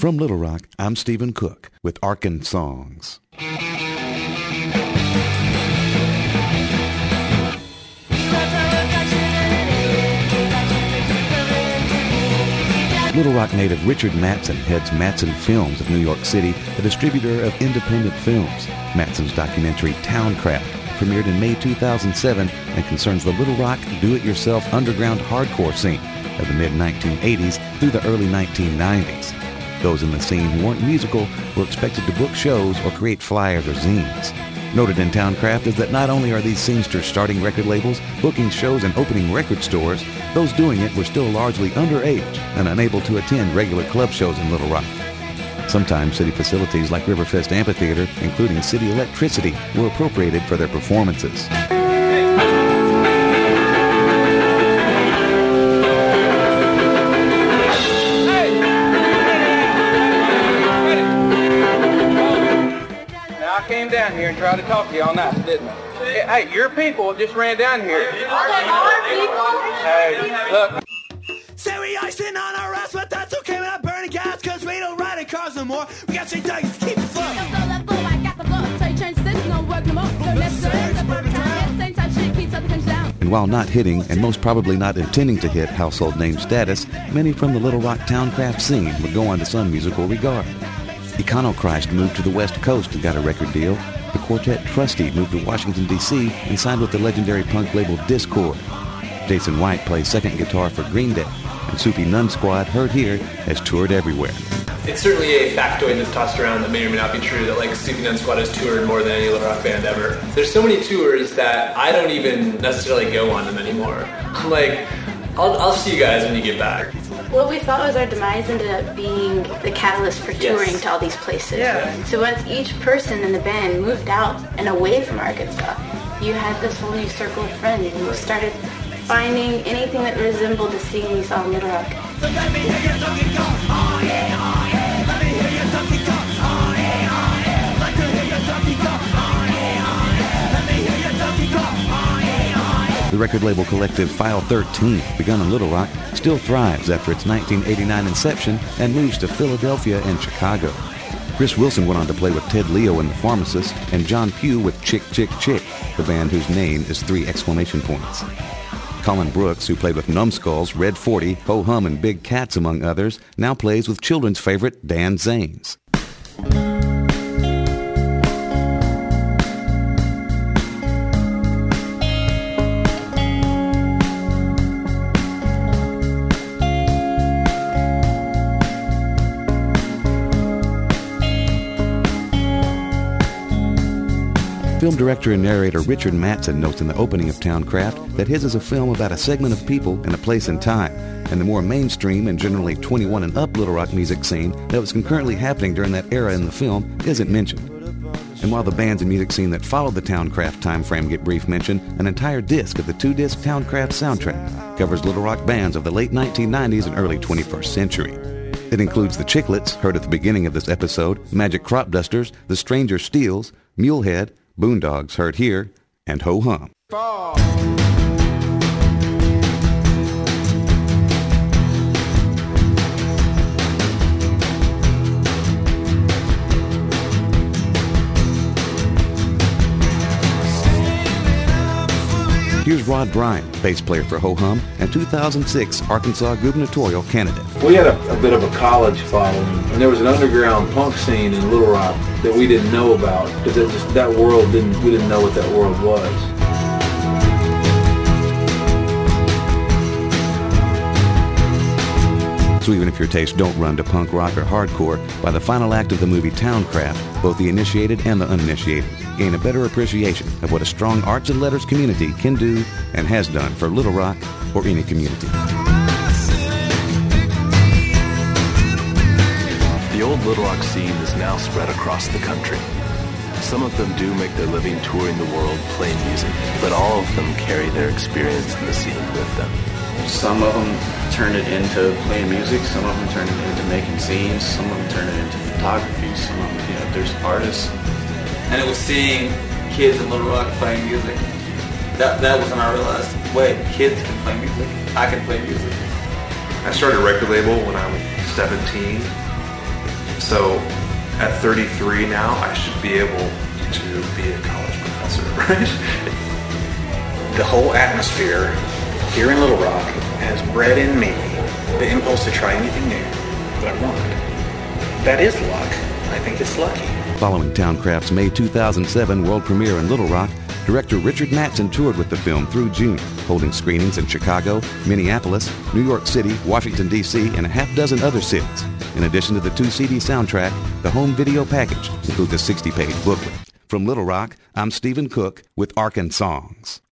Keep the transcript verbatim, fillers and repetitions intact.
From Little Rock, I'm Stephen Cook with Arkan Songs. Little Rock native Richard Mattson heads Mattson Films of New York City, a distributor of independent films. Mattson's documentary Towncraft premiered in May two thousand seven and concerns the Little Rock do-it-yourself underground hardcore scene of the mid nineteen eighties through the early nineteen nineties. Those in the scene who weren't musical were expected to book shows or create flyers or zines. Noted in Towncraft is that not only are these scenesters starting record labels, booking shows and opening record stores, those doing it were still largely underage and unable to attend regular club shows in Little Rock. Sometimes city facilities like Riverfest Amphitheater, including city electricity, were appropriated for their performances. Came down here and tried to talk to you all night, didn't I? Hey, your people just ran down here. Are they our people? Hey, look. Say we icing on our ass, but that's okay. We're not burning gas, cause we don't ride in cars no more. We got straight days to keep it flowing. And while not hitting, and most probably not intending to hit household name status, many from the Little Rock Towncraft scene would go on to some musical regard. Econochrist moved to the West Coast and got a record deal. The quartet Trusty moved to Washington, D C and signed with the legendary punk label Dischord. Jason White plays second guitar for Green Day, and Soupy Nun Squad, heard here, has toured everywhere. It's certainly a factoid that's tossed around that may or may not be true, that like Soupy Nun Squad has toured more than any Little Rock band ever. There's so many tours that I don't even necessarily go on them anymore. I'm like, I'll, I'll see you guys when you get back. What we thought was our demise ended up being the catalyst for touring yes. to all these places. Yeah. So once each person in the band moved out and away from Arkansas, you had this whole new circle of friends, and you started finding anything that resembled the scene we saw in Little Rock. So let me hear your donkey go, oh yeah, oh yeah. Let me hear your donkey go, oh yeah, oh yeah. Like to hear your donkey go, oh yeah, oh yeah. Let me hear your donkey go, oh yeah, oh yeah. The record label collective File thirteen, begun in Little Rock, still thrives after its nineteen eighty-nine inception and moves to Philadelphia and Chicago. Chris Wilson went on to play with Ted Leo and the Pharmacists, and John Pugh with Chick Chick Chick, the band whose name is three exclamation points. Colin Brooks, who played with Numbskulls, Red forty, Ho Hum, and Big Cats, among others, now plays with children's favorite Dan Zanes. Film director and narrator Richard Mattson notes in the opening of Towncraft that his is a film about a segment of people in a place and time, and the more mainstream and generally twenty-one and up Little Rock music scene that was concurrently happening during that era in the film isn't mentioned. And while the bands and music scene that followed the Towncraft time frame get brief mention, an entire disc of the two-disc Towncraft soundtrack covers Little Rock bands of the late nineteen nineties and early twenty-first century. It includes the Chiclets, heard at the beginning of this episode, Magic Crop Dusters, The Stranger Steals, Mulehead, Boondogs, heard here, and Ho Hum. Fall. Here's Rod Bryant, bass player for Ho Hum, and two thousand six Arkansas gubernatorial candidate. We had a, a bit of a college following, and there was an underground punk scene in Little Rock that we didn't know about, because that, just, that world didn't, we didn't know what that world was. So even if your tastes don't run to punk rock or hardcore, by the final act of the movie Towncraft, both the initiated and the uninitiated gain a better appreciation of what a strong arts and letters community can do and has done for Little Rock or any community. The old Little Rock scene is now spread across the country. Some of them do make their living touring the world playing music, but all of them carry their experience in the scene with them. Some of them turned it into playing music, some of them turned it into making scenes, some of them turned it into photography, some of them, you know, there's artists. And it was seeing kids in Little Rock playing music. That that was when I realized, wait, kids can play music. I can play music. I started a record label when I was seventeen. So at thirty-three now, I should be able to be a college professor, right? The whole atmosphere here in Little Rock has bred in me the impulse to try anything new that I want. That is luck. I think it's lucky. Following Towncraft's May two thousand seven world premiere in Little Rock, director Richard Mattson toured with the film through June, holding screenings in Chicago, Minneapolis, New York City, Washington, D C, and a half dozen other cities. In addition to the two C D soundtrack, the home video package includes a sixty-page booklet. From Little Rock, I'm Stephen Cook with Arkansongs.